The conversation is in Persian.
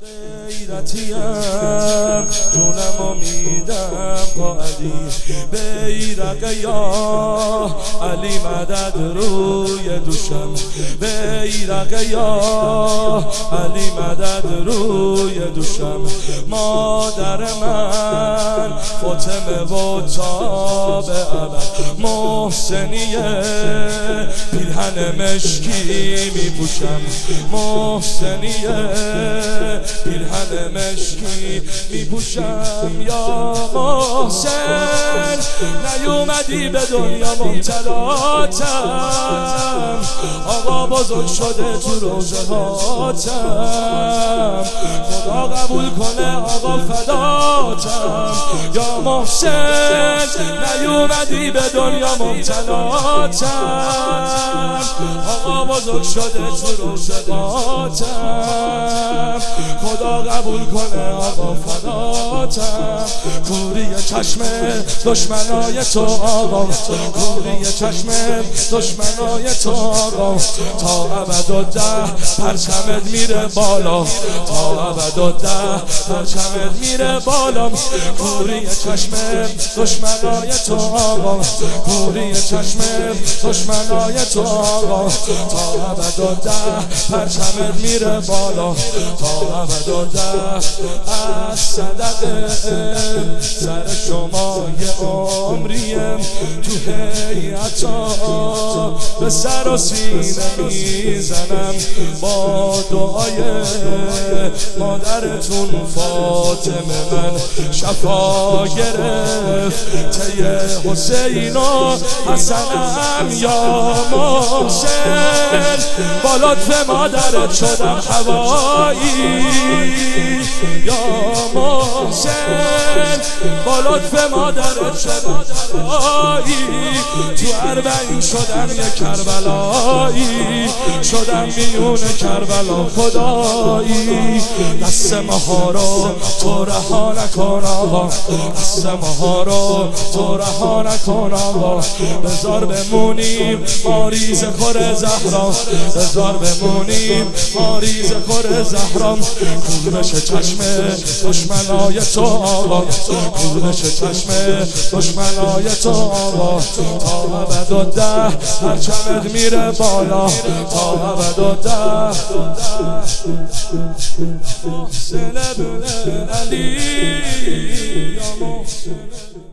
غیرتیم جونمو میدم با علی بیرق یا علی مدد روی دوشم بیرق یا علی مدد روی دوشم مادر من فاطمه و تا به ابد محسنیه پیرهن مشکی میپوشم محسنیه پیرهن مشکی میپوشم یا محسن نیومدی به دنیا مبتلاتم آقا بزرگ شده تو روزه هاتم خدا قبول کنه آقا فداتم یا محسن نیومدی به دنیا مبتلاتم آقا بزرگ شده تو روزه هاتم خدا قبول کنه آقا فداتم کوری چشم دشمنای تو آقا کوری چشم دشمنای تو آقا تا ابد و ده پرچمت میره بالا تا ابد و ده پرچمت میره بالا کوری چشم دشمنای تو آقا کوری چشم دشمنای تو آقا تا ابد و ده پرچمت میره بالا تا ابد و ده از صدقه سر شما یه عمریم تو هیئتا به سر و سینه میزنم با دعای مادرتون فاطمه من شفا گرفت ته حسین و حسنم یا محسن با لطف مادرت شدم هوایی یا محسن با لطف مادرت شدم هوایی تو اربعین شدم یه کربلایی شدم میون کربلا خدایی دست ماها رو تو رها نکن آقا دست ماها رو تو رها نکن آقا بذار بمونیم ما ریز خور زهرا بذار بمونیم ما ریز خور زهرا کور بشه چشم دشمنای تو آقا کور بشه چشم دشمنای تو آقا تا ابد و ده پرچمت میره بالا تا ابد و ده محسن ابن علی یا محسن